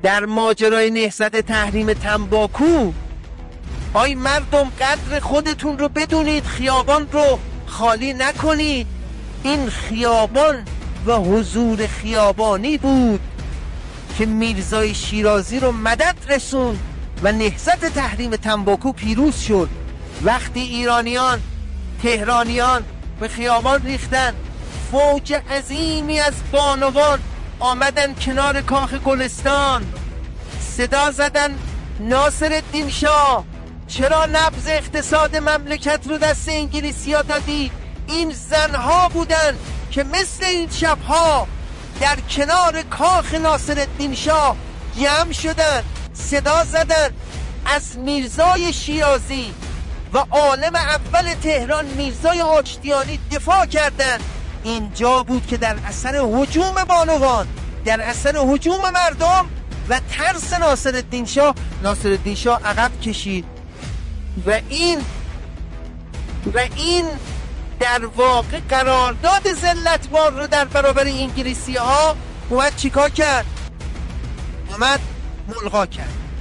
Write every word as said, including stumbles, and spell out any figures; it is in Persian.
در ماجرای نهضت تحریم تنباکو، آی مردم قدر خودتون رو بدونید، خیابان رو خالی نکنید. این خیابان و حضور خیابانی بود که میرزای شیرازی رو مدد رسوند و نهضت تحریم تنباکو پیروز شد. وقتی ایرانیان، تهرانیان به خیابان ریختن، فوج عظیمی از بانوان آمدن کنار کاخ گلستان، صدا زدن ناصرالدین شاه چرا نبض اقتصاد مملکت رو دست انگلیسی ها دادی؟ این زنها بودن که مثل این شبها در کنار کاخ ناصرالدین شاه جمع شدن، صدا زدن، از میرزای شیرازی و عالم اول تهران میرزای آشتیانی دفاع کردن. اینجا بود که در اثر هجوم بانوان، در اثر هجوم مردم و ترس ناصرالدین شاه، ناصرالدین شاه عقب کشید و این و این در واقع قرارداد ذلتبار رو در برابر انگلیسی ها اومد چیکار کرد؟ اومد ملغا کرد.